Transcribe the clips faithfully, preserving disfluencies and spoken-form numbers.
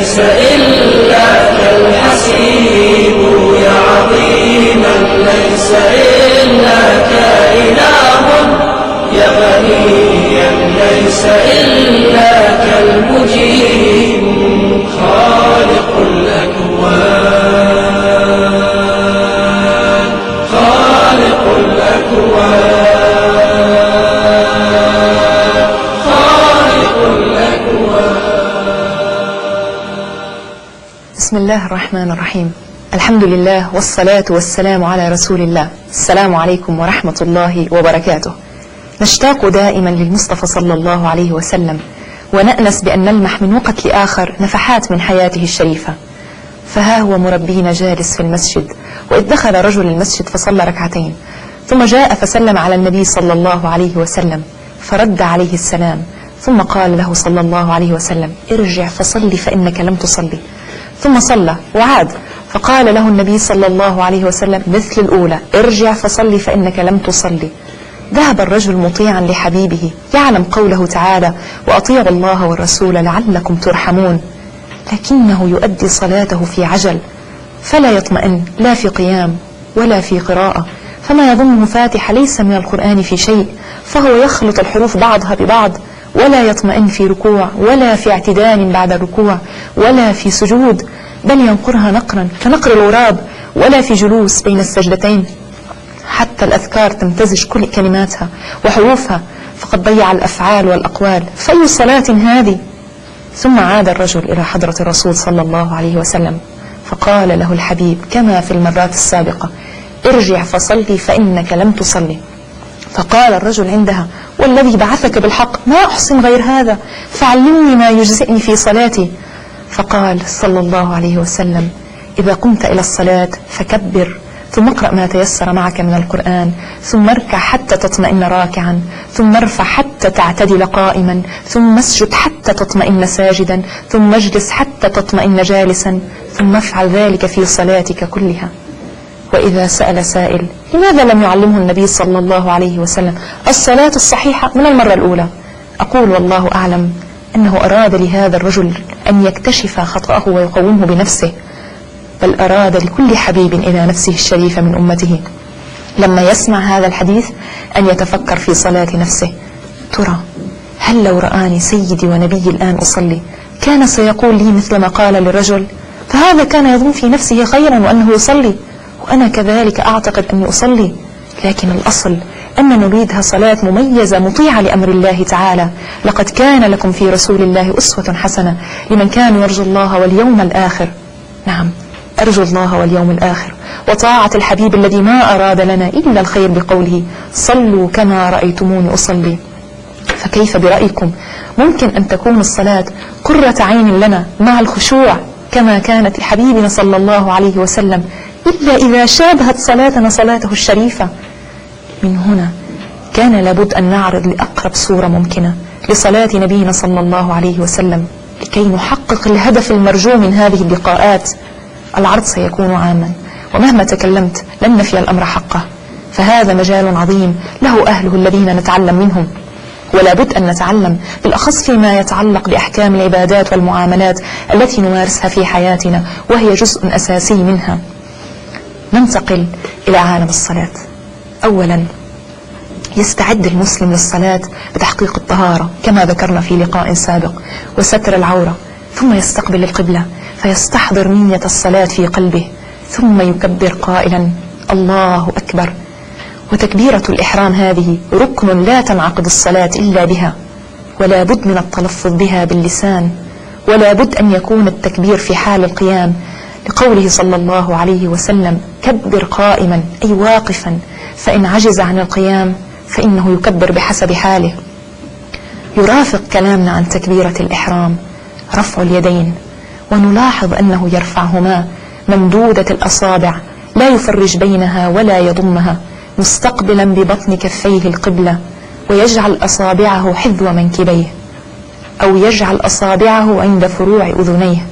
ليس إلا كالحسيب يا عظيما ليس إلا كإله يا غنيا ليس إلا كالمجيب خالق الأكوان خالق الأكوان خالق الأكوان. بسم الله الرحمن الرحيم. الحمد لله والصلاة والسلام على رسول الله. السلام عليكم ورحمة الله وبركاته. نشتاق دائما للمصطفى صلى الله عليه وسلم، ونأنس بأن نلمح من وقت لآخر نفحات من حياته الشريفة. فها هو مربينا جالس في المسجد، وإذ دخل رجل المسجد فصلى ركعتين، ثم جاء فسلم على النبي صلى الله عليه وسلم فرد عليه السلام، ثم قال له صلى الله عليه وسلم: ارجع فصلي فإنك لم تصلي. ثم صلى وعاد، فقال له النبي صلى الله عليه وسلم مثل الأولى: ارجع فصلي فإنك لم تصلي. ذهب الرجل مطيعا لحبيبه يعلم قوله تعالى: وأطيعوا الله والرسول لعلكم ترحمون، لكنه يؤدي صلاته في عجل، فلا يطمئن لا في قيام ولا في قراءة، فما يظنه فاتحة ليس من القرآن في شيء، فهو يخلط الحروف بعضها ببعض، ولا يطمئن في ركوع ولا في اعتدال بعد الركوع ولا في سجود، بل ينقرها نقرا كنقر الغراب، ولا في جلوس بين السجدتين حتى الأذكار تمتزج كل كلماتها وحروفها، فقد ضيع الأفعال والأقوال، فأي صلاة هذه؟ ثم عاد الرجل إلى حضرة الرسول صلى الله عليه وسلم، فقال له الحبيب كما في المرات السابقة: ارجع فصلي فإنك لم تصلي. فقال الرجل عندها: والذي بعثك بالحق ما أحسن غير هذا، فعلمني ما يجزئني في صلاتي. فقال صلى الله عليه وسلم: إذا قمت إلى الصلاة فكبر، ثم اقرأ ما تيسر معك من القرآن، ثم اركع حتى تطمئن راكعا، ثم ارفع حتى تعتدل قائما، ثم اسجد حتى تطمئن ساجدا، ثم اجلس حتى تطمئن جالسا، ثم افعل ذلك في صلاتك كلها. وإذا سأل سائل: لماذا لم يعلمه النبي صلى الله عليه وسلم الصلاة الصحيحة من المرة الأولى؟ أقول والله أعلم أنه أراد لهذا الرجل أن يكتشف خطأه ويقومه بنفسه، بل أراد لكل حبيب إلى نفسه الشريفة من أمته لما يسمع هذا الحديث أن يتفكر في صلاة نفسه: ترى هل لو رآني سيدي ونبي الآن أصلي كان سيقول لي مثل ما قال للرجل؟ فهذا كان يظن في نفسه خيرا وأنه يصلي، وأنا كذلك أعتقد أني أصلي، لكن الأصل أن نريدها صلاة مميزة مطيعة لأمر الله تعالى. لقد كان لكم في رسول الله أسوة حسنة لمن كان يرجو الله واليوم الآخر. نعم، أرجو الله واليوم الآخر وطاعة الحبيب الذي ما أراد لنا إلا الخير بقوله: صلوا كما رأيتموني أصلي. فكيف برأيكم ممكن أن تكون الصلاة قرة عين لنا مع الخشوع كما كانت لحبيبنا صلى الله عليه وسلم، إلا إذا شابهت صلاتنا صلاته الشريفة؟ من هنا كان لابد أن نعرض لأقرب صورة ممكنة لصلاة نبينا صلى الله عليه وسلم لكي نحقق الهدف المرجو من هذه اللقاءات. العرض سيكون عاما، ومهما تكلمت لن نفي الأمر حقه، فهذا مجال عظيم له أهله الذين نتعلم منهم، ولا بد أن نتعلم بالأخص فيما يتعلق بأحكام العبادات والمعاملات التي نمارسها في حياتنا، وهي جزء أساسي منها. ننتقل إلى عالم الصلاة. أولا، يستعد المسلم للصلاة بتحقيق الطهارة كما ذكرنا في لقاء سابق، وستر العورة، ثم يستقبل القبلة فيستحضر نية الصلاة في قلبه، ثم يكبر قائلا: الله أكبر. وتكبيرة الإحرام هذه ركن لا تنعقد الصلاة إلا بها، ولا بد من التلفظ بها باللسان، ولا بد أن يكون التكبير في حال القيام، لقوله صلى الله عليه وسلم: كبر قائما، أي واقفا، فإن عجز عن القيام فإنه يكبر بحسب حاله. يرافق كلامنا عن تكبيرة الإحرام رفع اليدين، ونلاحظ أنه يرفعهما ممدودة الأصابع، لا يفرج بينها ولا يضمها، مستقبلا ببطن كفيه القبلة، ويجعل أصابعه حذو منكبيه، أو يجعل أصابعه عند فروع أذنيه،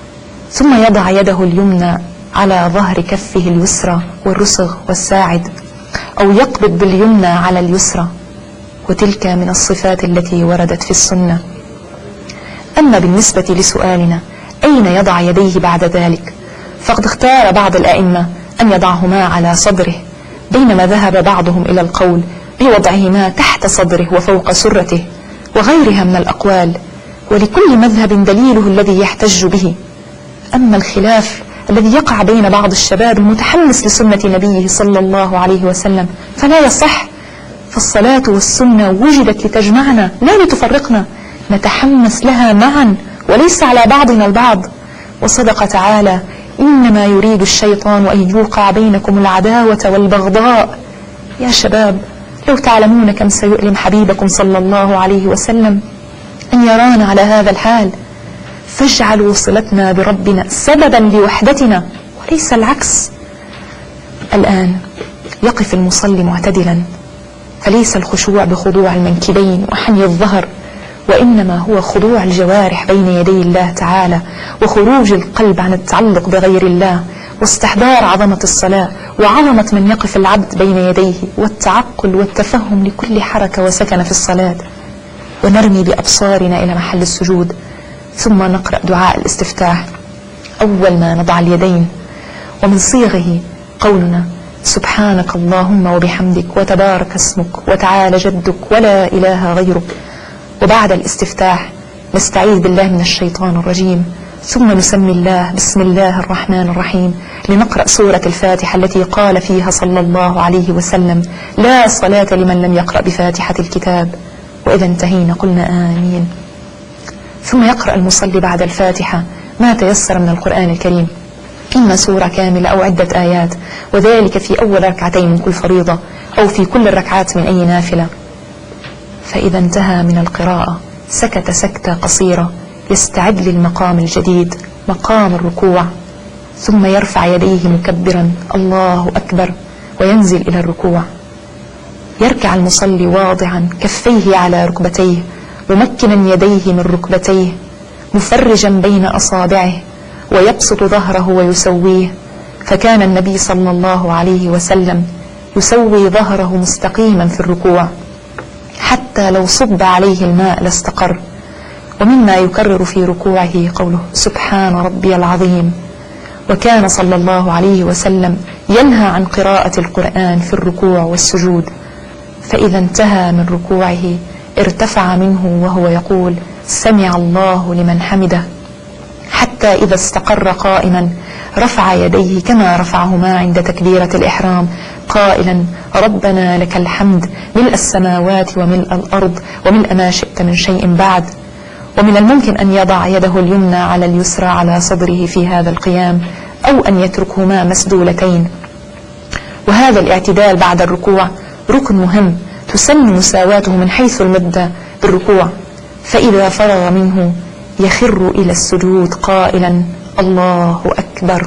ثم يضع يده اليمنى على ظهر كفه اليسرى والرسغ والساعد، أو يقبض باليمنى على اليسرى، وتلك من الصفات التي وردت في السنة. أما بالنسبة لسؤالنا أين يضع يديه بعد ذلك؟ فقد اختار بعض الأئمة أن يضعهما على صدره، بينما ذهب بعضهم إلى القول بوضعهما تحت صدره وفوق سرته، وغيرها من الأقوال، ولكل مذهب دليله الذي يحتج به. أما الخلاف الذي يقع بين بعض الشباب المتحمس لسنة نبيه صلى الله عليه وسلم فلا يصح، فالصلاة والسنة وجدت لتجمعنا لا لتفرقنا، نتحمس لها معا وليس على بعضنا البعض. وصدق تعالى: إنما يريد الشيطان أن يوقع بينكم العداوة والبغضاء. يا شباب، لو تعلمون كم سيؤلم حبيبكم صلى الله عليه وسلم أن يرانا على هذا الحال، فاجعلوا صلتنا بربنا سببا لوحدتنا وليس العكس. الآن يقف المصلي معتدلا، فليس الخشوع بخضوع المنكبين وحني الظهر، وإنما هو خضوع الجوارح بين يدي الله تعالى، وخروج القلب عن التعلق بغير الله، واستحضار عظمة الصلاة وعظمة من يقف العبد بين يديه، والتعقل والتفهم لكل حركة وسكن في الصلاة. ونرمي بأبصارنا إلى محل السجود، ثم نقرأ دعاء الاستفتاح أول ما نضع اليدين، ومن صيغه قولنا: سبحانك اللهم وبحمدك وتبارك اسمك وتعالى جدك ولا إله غيرك. وبعد الاستفتاح نستعيذ بالله من الشيطان الرجيم، ثم نسمي الله بسم الله الرحمن الرحيم، لنقرأ سورة الفاتحة التي قال فيها صلى الله عليه وسلم: لا صلاة لمن لم يقرأ بفاتحة الكتاب. وإذا انتهينا قلنا آمين. ثم يقرأ المصلي بعد الفاتحة ما تيسر من القرآن الكريم، إما سورة كاملة أو عدة آيات، وذلك في أول ركعتين من كل فريضة أو في كل الركعات من أي نافلة. فإذا انتهى من القراءة سكت سكتة قصيرة يستعد للمقام الجديد، مقام الركوع، ثم يرفع يديه مكبرا الله أكبر وينزل إلى الركوع. يركع المصلي واضعا كفيه على ركبتيه، ممكنا يديه من ركبتيه، مفرجا بين أصابعه، ويبسط ظهره ويسويه. فكان النبي صلى الله عليه وسلم يسوي ظهره مستقيما في الركوع حتى لو صب عليه الماء لاستقر. ومما يكرر في ركوعه قوله: سبحان ربي العظيم. وكان صلى الله عليه وسلم ينهى عن قراءة القرآن في الركوع والسجود، فإذا انتهى من ركوعه ارتفع منه وهو يقول: سمع الله لمن حمده، حتى إذا استقر قائما رفع يديه كما رفعهما عند تكبيرة الإحرام قائلا: ربنا لك الحمد ملء السماوات وملء الأرض وملء ما شئت من شيء بعد. ومن الممكن أن يضع يده اليمنى على اليسرى على صدره في هذا القيام، أو أن يتركهما مسدولتين. وهذا الاعتدال بعد الركوع ركن مهم تسن مساواته من حيث المدة بالركوع. فإذا فرغ منه يخر إلى السجود قائلا: الله أكبر.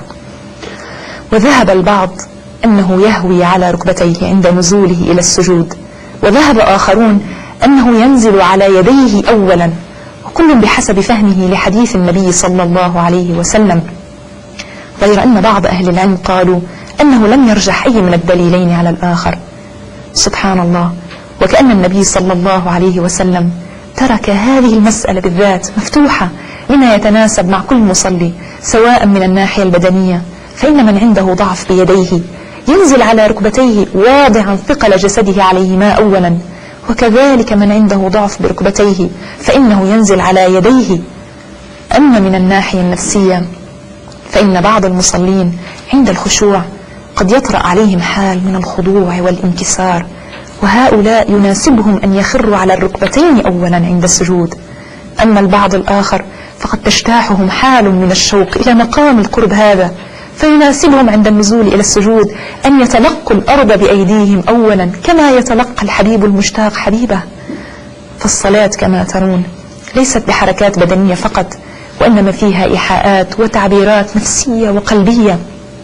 وذهب البعض أنه يهوي على ركبتيه عند نزوله إلى السجود، وذهب آخرون أنه ينزل على يديه أولا، وكل بحسب فهمه لحديث النبي صلى الله عليه وسلم، غير أن بعض أهل العلم قالوا أنه لم يرجح أي من الدليلين على الآخر. سبحان الله، وكأن النبي صلى الله عليه وسلم ترك هذه المسألة بالذات مفتوحة لما يتناسب مع كل مصلي، سواء من الناحية البدنية، فإن من عنده ضعف بيديه ينزل على ركبتيه واضعا ثقل جسده عليهما أولا، وكذلك من عنده ضعف بركبتيه فإنه ينزل على يديه. أما من الناحية النفسية فإن بعض المصلين عند الخشوع قد يطرأ عليهم حال من الخضوع والانكسار، وهؤلاء يناسبهم أن يخروا على الركبتين أولا عند السجود. أما البعض الآخر فقد تجتاحهم حال من الشوق إلى مقام القرب هذا، فيناسبهم عند النزول إلى السجود أن يتلقوا الأرض بأيديهم أولا كما يتلقى الحبيب المشتاق حبيبه. فالصلاة كما ترون ليست بحركات بدنية فقط، وإنما فيها إيحاءات وتعبيرات نفسية وقلبية.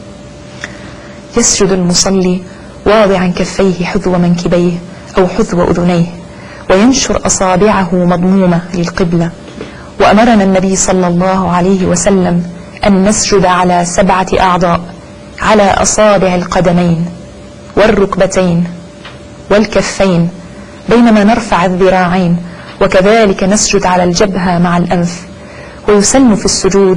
يسجد المصلي واضعا كفيه حذو منكبيه أو حذو أذنيه، وينشر أصابعه مضمومة للقبلة. وأمرنا النبي صلى الله عليه وسلم أن نسجد على سبعة أعضاء: على أصابع القدمين والركبتين والكفين، بينما نرفع الذراعين، وكذلك نسجد على الجبهة مع الأنف. ويسن في السجود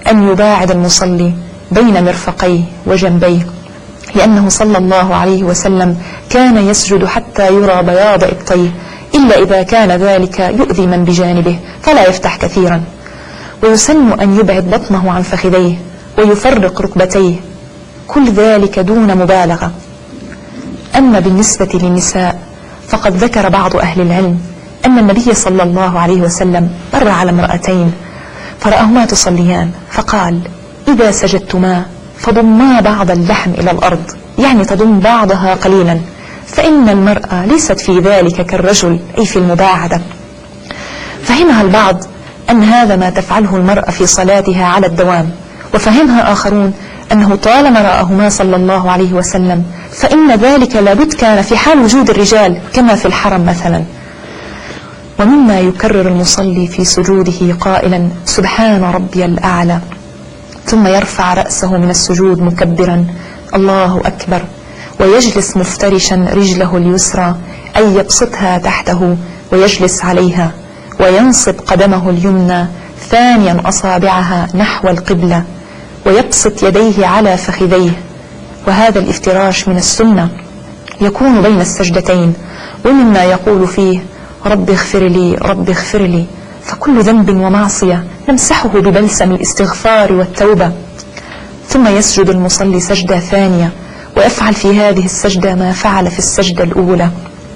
أن يباعد المصلي بين مرفقيه وجنبيه، لأنه صلى الله عليه وسلم كان يسجد حتى يرى بياض إبطيه، إلا إذا كان ذلك يؤذي من بجانبه فلا يفتح كثيرا. ويسن أن يبعد بطنه عن فخذيه ويفرق ركبتيه، كل ذلك دون مبالغة. أما بالنسبة للنساء فقد ذكر بعض أهل العلم أن النبي صلى الله عليه وسلم مر على امرأتين فرأهما تصليان، فقال: إذا سجدتما فضما بعض اللحم إلى الأرض، يعني تضم بعضها قليلا، فإن المرأة ليست في ذلك كالرجل، أي في المباعدة. فهمها البعض أن هذا ما تفعله المرأة في صلاتها على الدوام، وفهمها آخرون أنه طالما رآهما صلى الله عليه وسلم فإن ذلك لابد كان في حال وجود الرجال كما في الحرم مثلا. ومما يكرر المصلي في سجوده قائلا: سبحان ربي الأعلى، ثم يرفع رأسه من السجود مكبرا: الله أكبر، ويجلس مفترشا رجله اليسرى، أي يبسطها تحته ويجلس عليها، وينصب قدمه اليمنى ثانيا أصابعها نحو القبلة، ويبسط يديه على فخذيه. وهذا الافتراش من السنة يكون بين السجدتين، ومما يقول فيه: رب اغفر لي رب اغفر لي، فكل ذنب ومعصية نمسحه ببلسم الاستغفار والتوبة. ثم يسجد المصلي سجدة ثانية، ويفعل في هذه السجدة ما فعل في السجدة الأولى،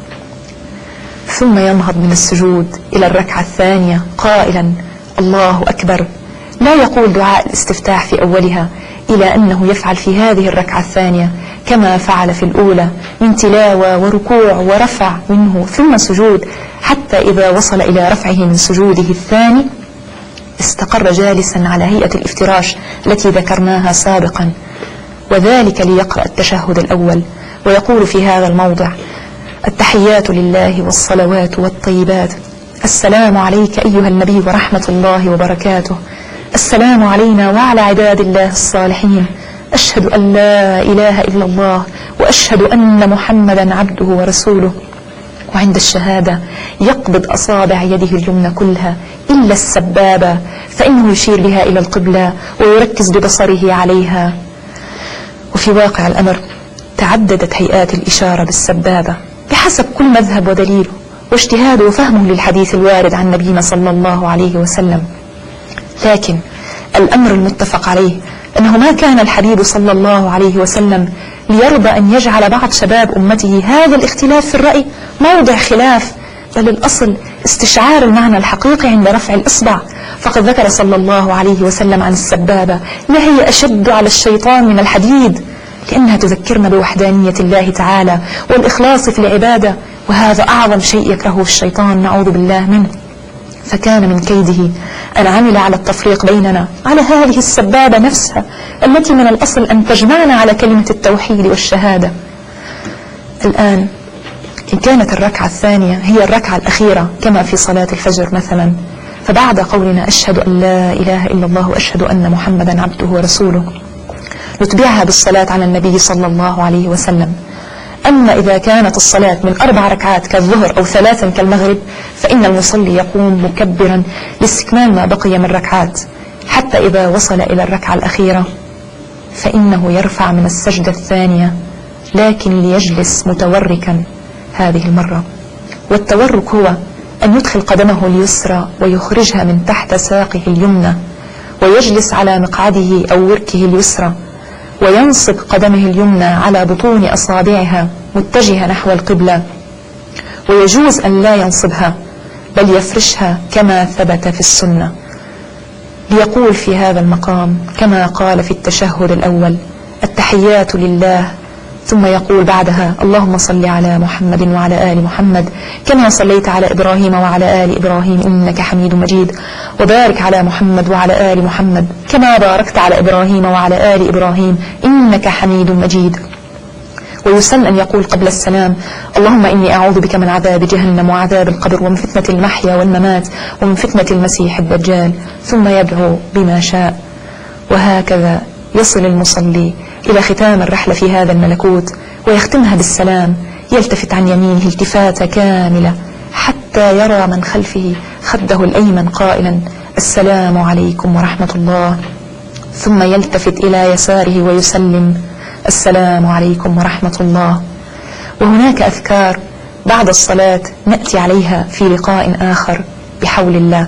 ثم ينهض من السجود إلى الركعة الثانية قائلا: الله أكبر، لا يقول دعاء الاستفتاح في أولها، إلى أنه يفعل في هذه الركعة الثانية كما فعل في الأولى من تلاوة وركوع ورفع منه ثم سجود، حتى إذا وصل إلى رفعه من سجوده الثاني استقر جالسا على هيئة الافتراش التي ذكرناها سابقا، وذلك ليقرأ التشهد الأول، ويقول في هذا الموضع: التحيات لله والصلوات والطيبات، السلام عليك أيها النبي ورحمة الله وبركاته، السلام علينا وعلى عباد الله الصالحين، أشهد أن لا إله إلا الله وأشهد أن محمدا عبده ورسوله. وعند الشهادة يقبض أصابع يده اليمنى كلها إلا السبابة، فإنه يشير بها إلى القبلة ويركز ببصره عليها. وفي واقع الأمر تعددت هيئات الإشارة بالسبابة بحسب كل مذهب ودليله واجتهاده وفهمه للحديث الوارد عن نبينا صلى الله عليه وسلم. لكن الأمر المتفق عليه أنه ما كان الحبيب صلى الله عليه وسلم ليرضى أن يجعل بعض شباب أمته هذا الاختلاف في الرأي موضع خلاف، بل الأصل استشعار المعنى الحقيقي عند رفع الإصبع. فقد ذكر صلى الله عليه وسلم عن السبابة: ما هي أشد على الشيطان من الحديد، لأنها تذكرنا بوحدانية الله تعالى والإخلاص في العبادة، وهذا أعظم شيء يكرهه الشيطان، نعوذ بالله منه. فكان من كيده أن عمل على التفريق بيننا على هذه السبابة نفسها التي من الأصل أن تجمعنا على كلمة التوحيد والشهادة. الآن إن كانت الركعة الثانية هي الركعة الأخيرة كما في صلاة الفجر مثلا، فبعد قولنا أشهد أن لا إله إلا الله وأشهد أن محمدا عبده ورسوله نتبعها بالصلاة على النبي صلى الله عليه وسلم. أما إذا كانت الصلاة من أربع ركعات كالظهر أو ثلاثا كالمغرب، فإن المصلي يقوم مكبرا لاستكمال ما بقي من ركعات، حتى إذا وصل إلى الركعة الأخيرة فإنه يرفع من السجدة الثانية، لكن ليجلس متوركا هذه المرة. والتورك هو أن يدخل قدمه اليسرى ويخرجها من تحت ساقه اليمنى، ويجلس على مقعده أو وركه اليسرى، وينصب قدمه اليمنى على بطون أصابعها متجهة نحو القبلة، ويجوز أن لا ينصبها بل يفرشها كما ثبت في السنة، ليقول في هذا المقام كما قال في التشهد الأول: التحيات لله، ثم يقول بعدها: اللهم صل على محمد وعلى آل محمد كما صليت على إبراهيم وعلى آل إبراهيم إنك حميد مجيد، وبارك على محمد وعلى آل محمد كما باركت على إبراهيم وعلى آل إبراهيم إنك حميد مجيد. ويسن أن يقول قبل السلام: اللهم إني أعوذ بك من عذاب جهنم وعذاب القبر ومن فتنة المحيا والممات ومن فتنة المسيح الدجال، ثم يدعو بما شاء. وهكذا يصل المصلي إلى ختام الرحلة في هذا الملكوت ويختمها بالسلام، يلتفت عن يمينه التفاتة كاملة حتى يرى من خلفه خده الأيمن قائلا: السلام عليكم ورحمة الله. ثم يلتفت إلى يساره ويسلم: السلام عليكم ورحمة الله. وهناك أذكار بعد الصلاة نأتي عليها في لقاء آخر بحول الله.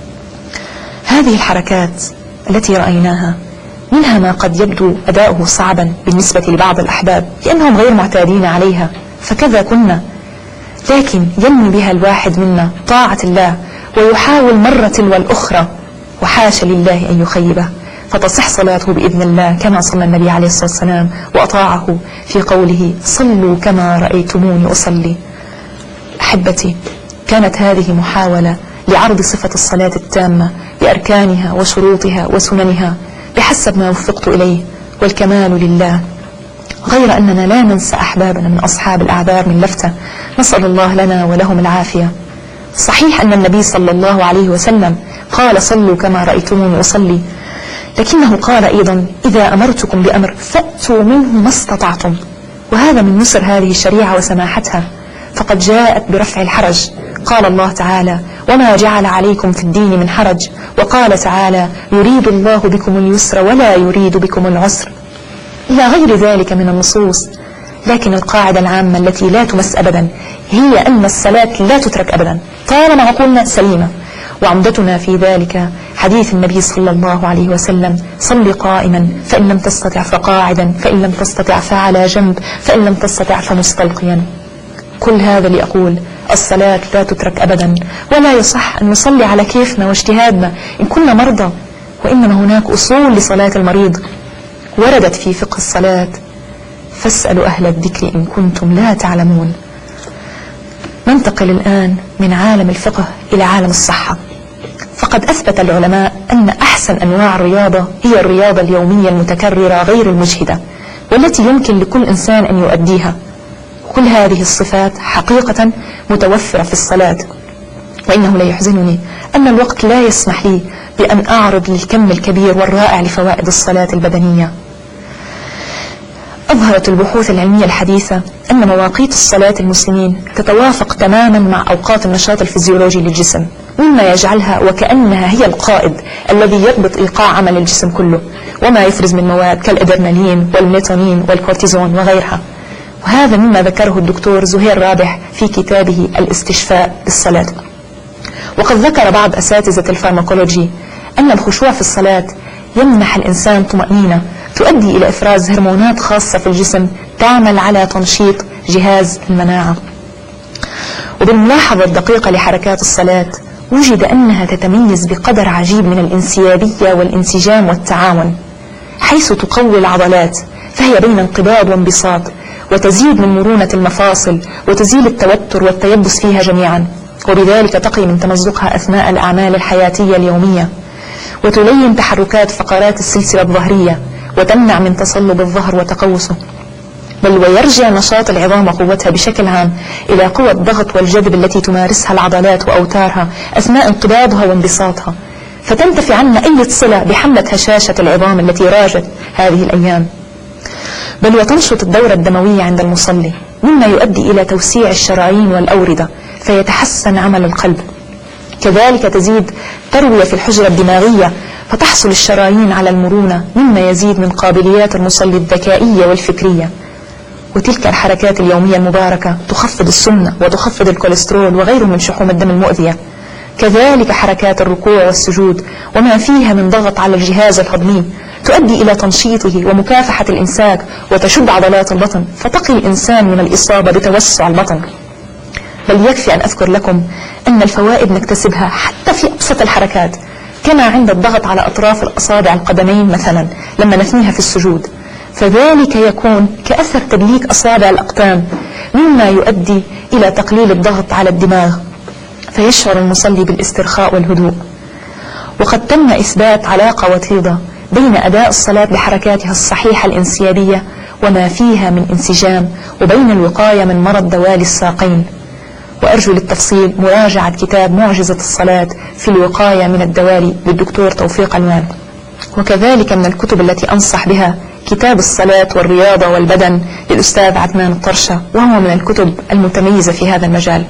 هذه الحركات التي رأيناها منها ما قد يبدو أداؤه صعبا بالنسبة لبعض الأحباب لأنهم غير معتادين عليها، فكذا كنا، لكن ينمي بها الواحد منا طاعة الله ويحاول مرة والأخرى، وحاش لله أن يخيبه، فتصح صلاته بإذن الله كما صلى النبي عليه الصلاة والسلام وأطاعه في قوله: صلوا كما رأيتموني أصلي. أحبتي، كانت هذه محاولة لعرض صفة الصلاة التامة بأركانها وشروطها وسننها بحسب ما وفقت إليه، والكمال لله. غير أننا لا ننسى أحبابنا من أصحاب الأعذار من لفتة، نسأل الله لنا ولهم العافية. صحيح أن النبي صلى الله عليه وسلم قال: صلوا كما رأيتموني أصلي، لكنه قال أيضا: إذا أمرتكم بأمر فأتوا منه ما استطعتم. وهذا من نصر هذه الشريعة وسماحتها، فقد جاءت برفع الحرج. قال الله تعالى: وما جعل عليكم في الدين من حرج. وقال تعالى: يريد الله بكم اليسر ولا يريد بكم العسر، إلى غير ذلك من النصوص. لكن القاعدة العامة التي لا تمس أبدا هي أن الصلاة لا تترك أبدا طالما عقولنا سليمة، وعمدتنا في ذلك حديث النبي صلى الله عليه وسلم: صل قائما فإن لم تستطع فقاعدا، فإن لم تستطع فعلى جنب، فإن لم تستطع فمستلقيا. كل هذا لأقول الصلاة لا تترك أبدا، ولا يصح أن نصلي على كيفنا واجتهادنا إن كنا مرضى، وإنما هناك أصول لصلاة المريض وردت في فقه الصلاة: فاسألوا أهل الذكر إن كنتم لا تعلمون. ننتقل الآن من عالم الفقه إلى عالم الصحة، فقد أثبت العلماء أن أحسن أنواع الرياضة هي الرياضة اليومية المتكررة غير المجهدة، والتي يمكن لكل إنسان أن يؤديها. كل هذه الصفات حقيقة متوفرة في الصلاة، وإنه لا يحزنني أن الوقت لا يسمح لي بأن أعرض للكم الكبير والرائع لفوائد الصلاة البدنية. أظهرت البحوث العلمية الحديثة أن مواقيت الصلاة المسلمين تتوافق تماما مع أوقات النشاط الفيزيولوجي للجسم، مما يجعلها وكأنها هي القائد الذي يضبط إيقاع عمل الجسم كله، وما يفرز من مواد كالإدرنالين والميلاتونين والكورتيزون وغيرها. وهذا مما ذكره الدكتور زهير رابح في كتابه الاستشفاء بالصلاة. وقد ذكر بعض أساتذة الفارماكولوجي أن الخشوع في الصلاة يمنح الإنسان طمأنينة تؤدي إلى إفراز هرمونات خاصة في الجسم تعمل على تنشيط جهاز المناعة. وبالملاحظة الدقيقة لحركات الصلاة وجد أنها تتميز بقدر عجيب من الانسيابية والانسجام والتعاون، حيث تقوي العضلات فهي بين انقباض وانبساط، وتزيد من مرونة المفاصل وتزيل التوتر والتيبس فيها جميعا، وبذلك تقي من تمزقها أثناء الأعمال الحياتية اليومية، وتلين تحركات فقرات السلسلة الظهرية وتمنع من تصلب الظهر وتقوسه، بل ويرجع نشاط العظام وقوتها بشكل عام إلى قوة الضغط والجذب التي تمارسها العضلات وأوتارها أثناء انقباضها وانبساطها، فتنتفي عنا أي صلة بحملة هشاشة العظام التي راجت هذه الأيام، بل وتنشط الدورة الدموية عند المصلي، مما يؤدي إلى توسيع الشرايين والأوردة فيتحسن عمل القلب. كذلك تزيد تروية في الحجرة الدماغية فتحصل الشرايين على المرونة، مما يزيد من قابليات المصلي الذكائية والفكرية. وتلك الحركات اليومية المباركة تخفض السمنة وتخفض الكوليسترول وغيره من شحوم الدم المؤذية. كذلك حركات الركوع والسجود وما فيها من ضغط على الجهاز الهضمي تؤدي إلى تنشيطه ومكافحة الإمساك وتشد عضلات البطن، فتقي الإنسان من الإصابة بتوسع البطن. بل يكفي أن أذكر لكم أن الفوائد نكتسبها حتى في أبسط الحركات، كما عند الضغط على أطراف الأصابع القدمين مثلا لما نثنيها في السجود، فذلك يكون كأثر تدليك أصابع الأقدام، مما يؤدي إلى تقليل الضغط على الدماغ فيشعر المصلي بالاسترخاء والهدوء. وقد تم إثبات علاقة وطيدة بين أداء الصلاة بحركاتها الصحيحة الانسيابية وما فيها من انسجام، وبين الوقاية من مرض دوالي الساقين. وأرجو للتفصيل مراجعة كتاب معجزة الصلاة في الوقاية من الدوالي للدكتور توفيق عنوان. وكذلك من الكتب التي أنصح بها كتاب الصلاة والرياضة والبدن للأستاذ عدنان الطرشة، وهو من الكتب المتميزة في هذا المجال.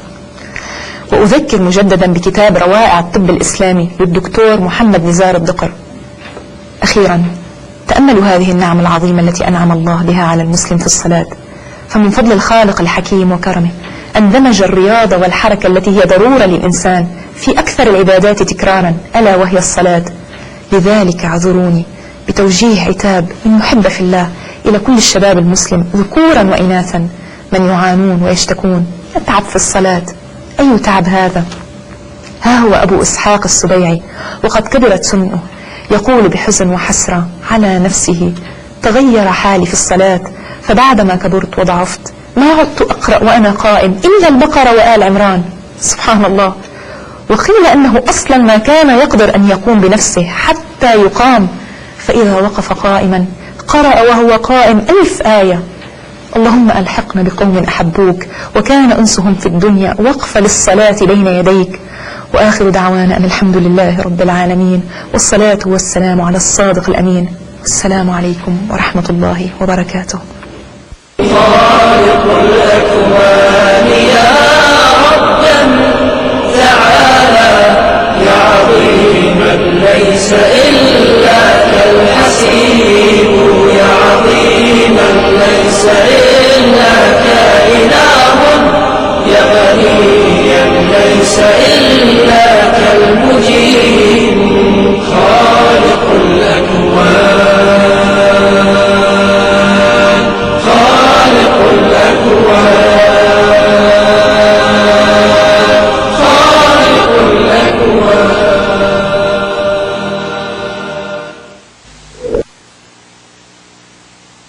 وأذكر مجددا بكتاب روائع الطب الإسلامي للدكتور محمد نزار الدقر. أخيرا تأملوا هذه النعم العظيمة التي أنعم الله بها على المسلم في الصلاة. فمن فضل الخالق الحكيم وكرمه أن دمج الرياضة والحركة التي هي ضرورة للإنسان في أكثر العبادات تكرارا، ألا وهي الصلاة. لذلك اعذروني بتوجيه عتاب من محبة في الله إلى كل الشباب المسلم ذكورا وإناثا من يعانون ويشتكون يتعب في الصلاة. أي تعب هذا؟ ها هو أبو إسحاق السبيعي وقد كبرت سنه يقول بحزن وحسرة على نفسه: تغير حالي في الصلاة، فبعدما كبرت وضعفت ما عدت أقرأ وأنا قائم إلا البقرة وآل عمران. سبحان الله. وقيل أنه أصلا ما كان يقدر أن يقوم بنفسه حتى يقام، فإذا وقف قائما قرأ وهو قائم ألف آية. اللهم ألحقنا بقوم أحبوك وكان أنسهم في الدنيا وقف للصلاة بين يديك. وآخر دعوانا أن الحمد لله رب العالمين، والصلاة والسلام على الصادق الأمين. السلام عليكم ورحمة الله وبركاته. خالق الأكوان يا ربا تعالى يا عظيما ليس إلا كالحسيب، يا عظيما ليس إلا كإله، يا غنيا ليس إلا كالمجيب.